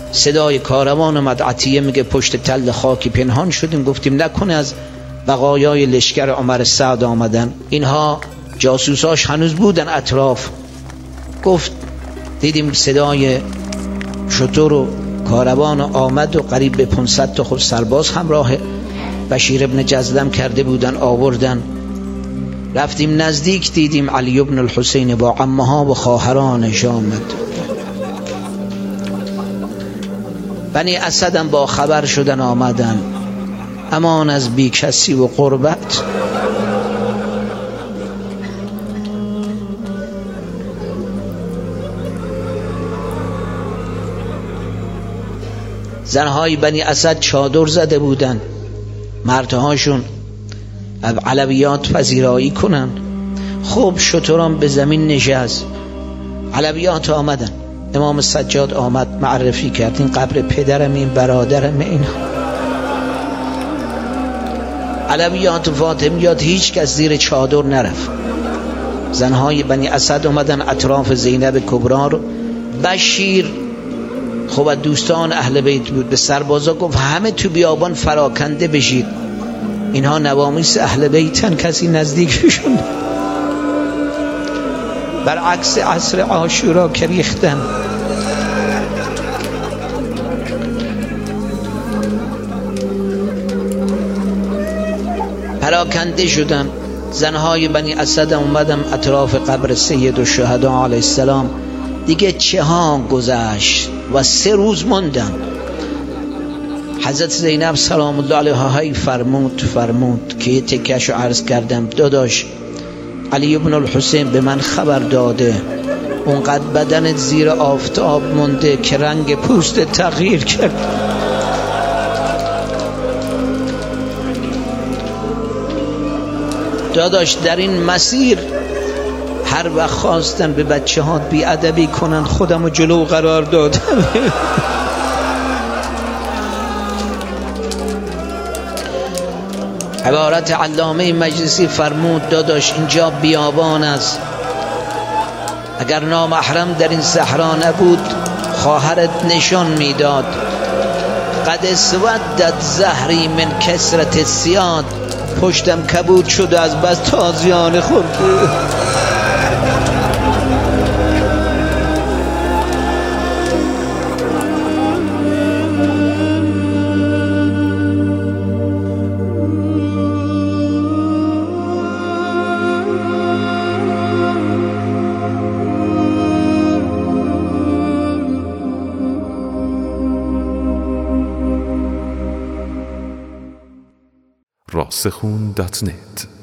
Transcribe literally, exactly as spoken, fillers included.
صدای کاروان اومد. عطیه میگه پشت تل خاکی پنهان شدیم، گفتیم نکنه از بقایای لشکر عمر سعد آمدن. اینها جاسوساش هنوز بودن اطراف. گفت دیدیم صدای شتر و کاروان آمد و قریب به پانصد تا خب سرباز همراه بشیر ابن جزلم کرده بودن آوردن. رفتیم نزدیک، دیدیم علی ابن الحسین با عمه ها و خواهرانش آمد. بنی اسدم با خبر شدن آمدن، امان از بی کسی و قربت. زنهای بنی اسد چادر زده بودن، مردهاشون علویات پذیرایی کنن. خب شتران به زمین نشست، علویات آمدن. امام سجاد آمد معرفی کرد این قبر پدرم، این برادرم. این علویات و فاطمیات هیچ کس زیر چادر نرفت. زنهای بنی اسد آمدن اطراف زینب کبرا رو. بشیر خب دوستان اهل بیت بود، به سربازا گفت همه تو بیابان فراکنده بشید، اینها نوامیس اهل بیتن، کسی نزدیکشون. برعکس عصر عاشورا که ریختن. پراکنده شدن. زنهای بنی اسد اومدن اطراف قبر سید الشهدا علیه السلام. دیگه چه ها گذشت و سه روز موندن. حضرت زینب سلام الله علیها هی فرمود فرمود که یه تکهشو عرض کردم، داداش علی ابن الحسین به من خبر داده اونقدر بدنت زیر آفتاب مونده که رنگ پوست تغییر کرد. داداش در این مسیر هر وقت خواستن به بچه ها بی ادبی کنن خودمو جلو قرار دادم. عبارت علامه مجلسی فرمود داداش اینجا بیابان است، اگر نامحرم در این صحرا نبود خواهرت نشان میداد. قد اسودت زهری من کثرت سیاد، پشتم کبود شده از بس تازیانه خورده. راسخون دات نت